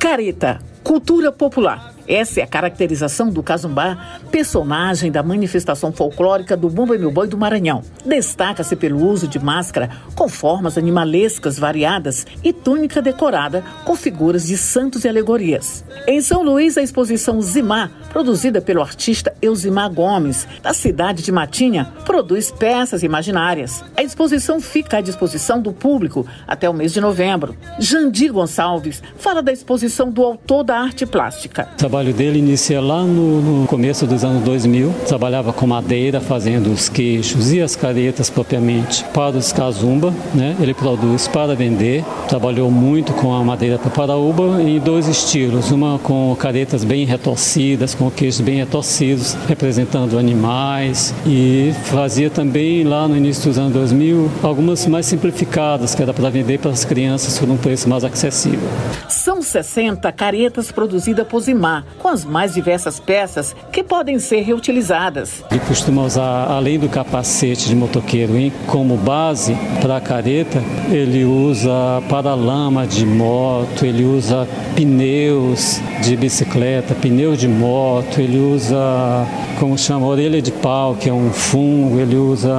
Careta, cultura popular. Essa é a caracterização do Casumbá, personagem da manifestação folclórica do Bumba e Meu Boi do Maranhão. Destaca-se pelo uso de máscara com formas animalescas variadas e túnica decorada com figuras de santos e alegorias. Em São Luís, a exposição Zimá, produzida pelo artista Elzimar Gomes, da cidade de Matinha, produz peças imaginárias. A exposição fica à disposição do público até o mês de novembro. Jandir Gonçalves fala da exposição do autor da arte plástica. O trabalho dele inicia lá no começo dos anos 2000. Trabalhava com madeira, fazendo os queixos e as caretas propriamente para os Kazumba, né? Ele produz para vender. Trabalhou muito com a madeira taparaúba em dois estilos. Uma com caretas bem retorcidas, com queixos bem retorcidos, representando animais. E fazia também lá no início dos anos 2000 algumas mais simplificadas, que era para vender para as crianças por um preço mais acessível. São 60 caretas produzidas por Zimá, com as mais diversas peças que podem ser reutilizadas. Ele costuma usar, além do capacete de motoqueiro como base para a careta, ele usa paralama de moto, ele usa pneus de bicicleta, pneus de moto, ele usa, como chama, orelha de pau, que é um fungo, ele usa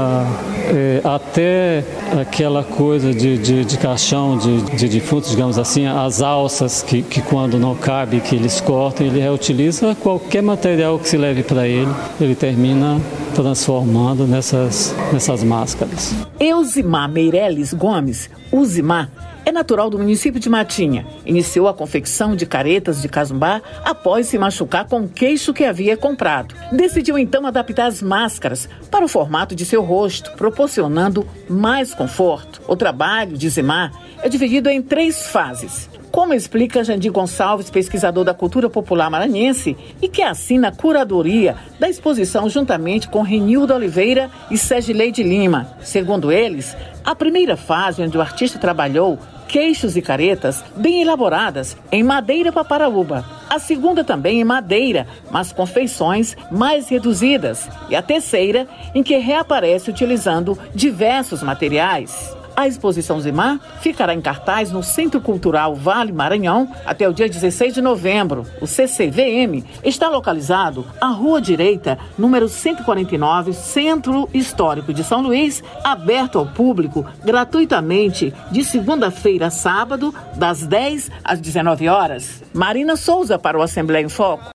até aquela coisa de caixão de defuntos, digamos assim, as alças que quando não cabe, que eles cortam, ele reutiliza qualquer material que se leve para ele termina transformando nessas máscaras. Elzimar Meireles Gomes, o Zimá, é natural do município de Matinha. Iniciou a confecção de caretas de Casumbá após se machucar com o queixo que havia comprado. Decidiu então adaptar as máscaras para o formato de seu rosto, proporcionando mais conforto. O trabalho de Zimá é dividido em 3 fases. Como explica Jandir Gonçalves, pesquisador da cultura popular maranhense e que assina a curadoria da exposição juntamente com Renildo Oliveira e Sergileide Lima. Segundo eles, a primeira fase, onde o artista trabalhou queixos e caretas bem elaboradas em madeira paparaúba. A segunda também em madeira, mas com feições mais reduzidas. E a terceira, em que reaparece utilizando diversos materiais. A exposição Zimá ficará em cartaz no Centro Cultural Vale Maranhão até o dia 16 de novembro. O CCVM está localizado à Rua Direita, número 149, Centro Histórico de São Luís, aberto ao público gratuitamente de segunda-feira a sábado, das 10 às 19 horas. Marina Souza para o Assembleia em Foco.